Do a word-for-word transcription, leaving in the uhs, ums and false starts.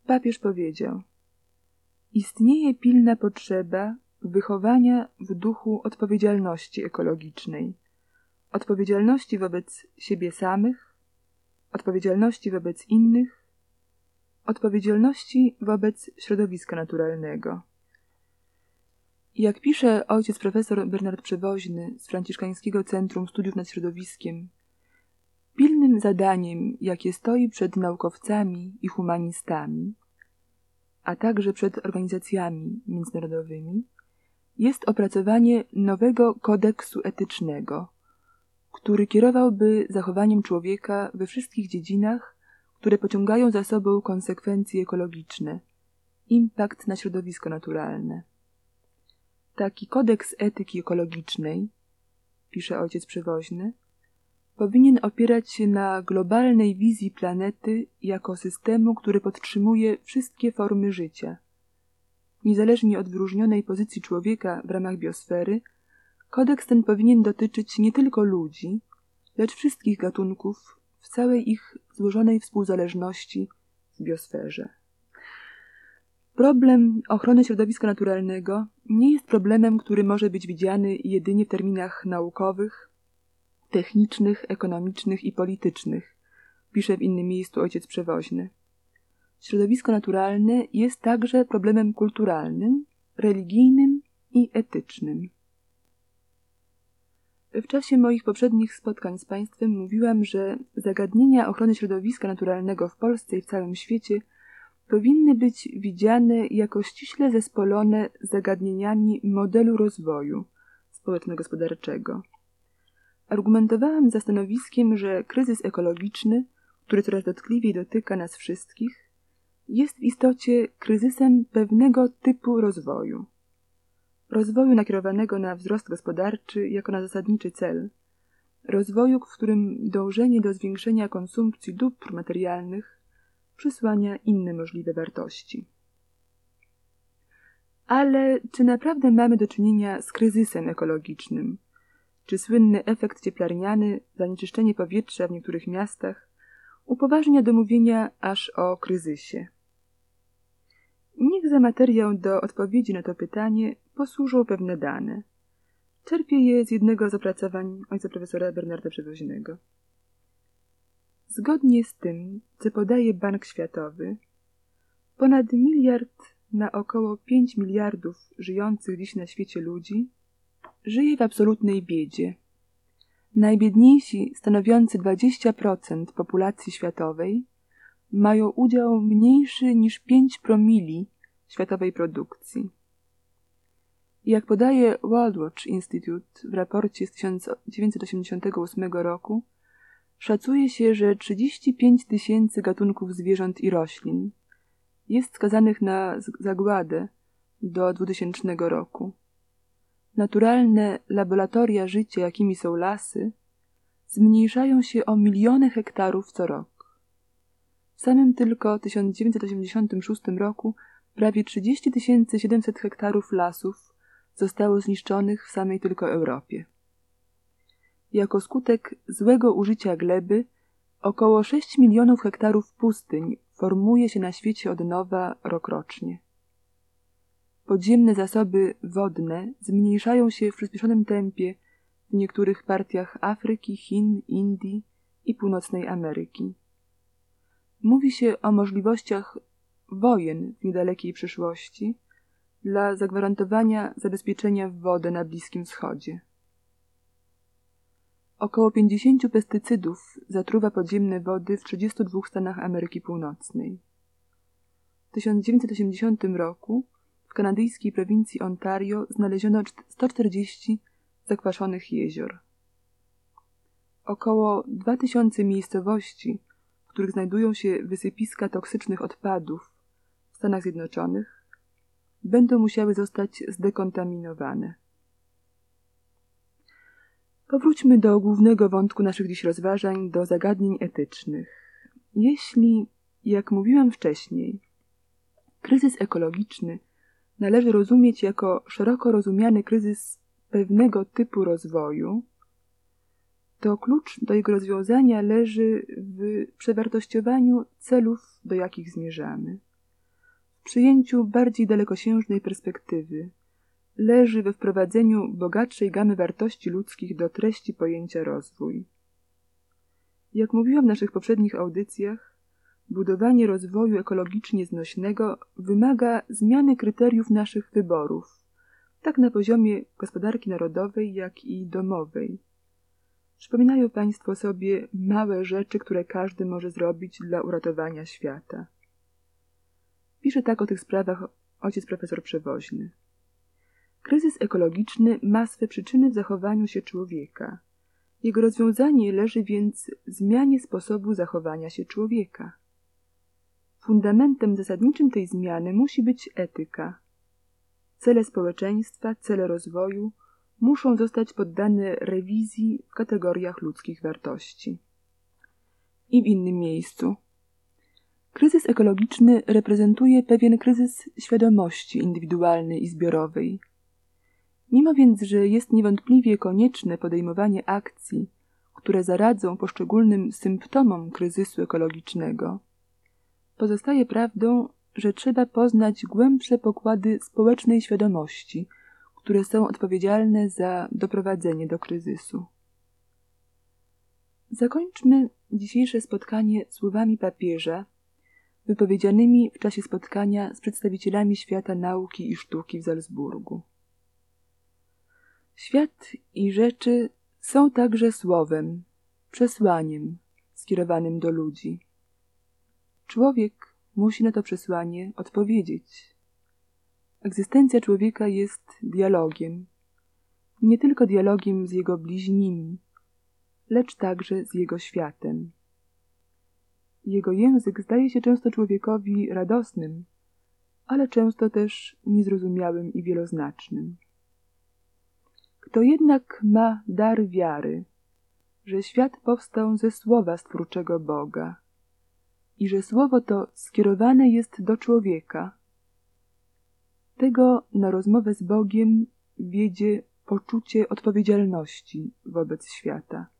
papież powiedział: istnieje pilna potrzeba wychowania w duchu odpowiedzialności ekologicznej, odpowiedzialności wobec siebie samych, odpowiedzialności wobec innych, odpowiedzialności wobec środowiska naturalnego. Jak pisze ojciec profesor Bernard Przewoźny z Franciszkańskiego Centrum Studiów nad Środowiskiem, pilnym zadaniem, jakie stoi przed naukowcami i humanistami, a także przed organizacjami międzynarodowymi, jest opracowanie nowego kodeksu etycznego, który kierowałby zachowaniem człowieka we wszystkich dziedzinach, które pociągają za sobą konsekwencje ekologiczne, impact na środowisko naturalne. Taki kodeks etyki ekologicznej, pisze ojciec Przewoźny, powinien opierać się na globalnej wizji planety jako systemu, który podtrzymuje wszystkie formy życia. Niezależnie od wyróżnionej pozycji człowieka w ramach biosfery, kodeks ten powinien dotyczyć nie tylko ludzi, lecz wszystkich gatunków w całej ich złożonej współzależności w biosferze. Problem ochrony środowiska naturalnego nie jest problemem, który może być widziany jedynie w terminach naukowych, technicznych, ekonomicznych i politycznych, pisze w innym miejscu ojciec Przewoźny. Środowisko naturalne jest także problemem kulturalnym, religijnym i etycznym. W czasie moich poprzednich spotkań z Państwem mówiłam, że zagadnienia ochrony środowiska naturalnego w Polsce i w całym świecie powinny być widziane jako ściśle zespolone z zagadnieniami modelu rozwoju społeczno-gospodarczego. Argumentowałam za stanowiskiem, że kryzys ekologiczny, który coraz dotkliwiej dotyka nas wszystkich, jest w istocie kryzysem pewnego typu rozwoju. Rozwoju nakierowanego na wzrost gospodarczy jako na zasadniczy cel. Rozwoju, w którym dążenie do zwiększenia konsumpcji dóbr materialnych przysłania inne możliwe wartości. Ale czy naprawdę mamy do czynienia z kryzysem ekologicznym? Czy słynny efekt cieplarniany, zanieczyszczenie powietrza w niektórych miastach upoważnia do mówienia aż o kryzysie? Niech za materiał do odpowiedzi na to pytanie posłużą pewne dane. Czerpię je z jednego z opracowań ojca profesora Bernarda Przewoźnego. Zgodnie z tym, co podaje Bank Światowy, ponad miliard na około pięć miliardów żyjących dziś na świecie ludzi żyje w absolutnej biedzie. Najbiedniejsi, stanowiący dwadzieścia procent populacji światowej, mają udział mniejszy niż pięć promili światowej produkcji. Jak podaje World Watch Institute w raporcie z tysiąc dziewięćset osiemdziesiątego ósmego roku, szacuje się, że trzydzieści pięć tysięcy gatunków zwierząt i roślin jest skazanych na zagładę do dwutysięcznego roku. Naturalne laboratoria życia, jakimi są lasy, zmniejszają się o miliony hektarów co rok. W samym tylko tysiąc dziewięćset osiemdziesiątym szóstym roku prawie trzydzieści tysięcy siedemset hektarów lasów zostało zniszczonych w samej tylko Europie. Jako skutek złego użycia gleby około sześć milionów hektarów pustyń formuje się na świecie od nowa rokrocznie. Podziemne zasoby wodne zmniejszają się w przyspieszonym tempie w niektórych partiach Afryki, Chin, Indii i Północnej Ameryki. Mówi się o możliwościach wojen w niedalekiej przyszłości dla zagwarantowania zabezpieczenia w wodę na Bliskim Wschodzie. Około pięćdziesięciu pestycydów zatruwa podziemne wody w trzydziestu dwóch stanach Ameryki Północnej. W tysiąc dziewięćset osiemdziesiątym roku w kanadyjskiej prowincji Ontario znaleziono sto czterdzieści zakwaszonych jezior. Około dwa tysiące miejscowości, w których znajdują się wysypiska toksycznych odpadów w Stanach Zjednoczonych, będą musiały zostać zdekontaminowane. Powróćmy do głównego wątku naszych dziś rozważań, do zagadnień etycznych. Jeśli, jak mówiłam wcześniej, kryzys ekologiczny należy rozumieć jako szeroko rozumiany kryzys pewnego typu rozwoju, to klucz do jego rozwiązania leży w przewartościowaniu celów, do jakich zmierzamy. przyjęciu bardziej dalekosiężnej perspektywy, leży we wprowadzeniu bogatszej gamy wartości ludzkich do treści pojęcia rozwój. Jak mówiłam w naszych poprzednich audycjach, budowanie rozwoju ekologicznie znośnego wymaga zmiany kryteriów naszych wyborów, tak na poziomie gospodarki narodowej, jak i domowej. Przypominają Państwo sobie małe rzeczy, które każdy może zrobić dla uratowania świata. Pisze tak o tych sprawach ojciec profesor Przewoźny. Kryzys ekologiczny ma swe przyczyny w zachowaniu się człowieka. Jego rozwiązanie leży więc w zmianie sposobu zachowania się człowieka. Fundamentem zasadniczym tej zmiany musi być etyka. Cele społeczeństwa, cele rozwoju muszą zostać poddane rewizji w kategoriach ludzkich wartości. I w innym miejscu. Kryzys ekologiczny reprezentuje pewien kryzys świadomości indywidualnej i zbiorowej. Mimo więc, że jest niewątpliwie konieczne podejmowanie akcji, które zaradzą poszczególnym symptomom kryzysu ekologicznego, pozostaje prawdą, że trzeba poznać głębsze pokłady społecznej świadomości, które są odpowiedzialne za doprowadzenie do kryzysu. Zakończmy dzisiejsze spotkanie słowami papieża, wypowiedzianymi w czasie spotkania z przedstawicielami świata nauki i sztuki w Salzburgu. Świat i rzeczy są także słowem, przesłaniem skierowanym do ludzi. Człowiek musi na to przesłanie odpowiedzieć. Egzystencja człowieka jest dialogiem, nie tylko dialogiem z jego bliźnimi, lecz także z jego światem. Jego język zdaje się często człowiekowi radosnym, ale często też niezrozumiałym i wieloznacznym. Kto jednak ma dar wiary, że świat powstał ze słowa stwórczego Boga i że słowo to skierowane jest do człowieka, tego na rozmowę z Bogiem wiedzie poczucie odpowiedzialności wobec świata.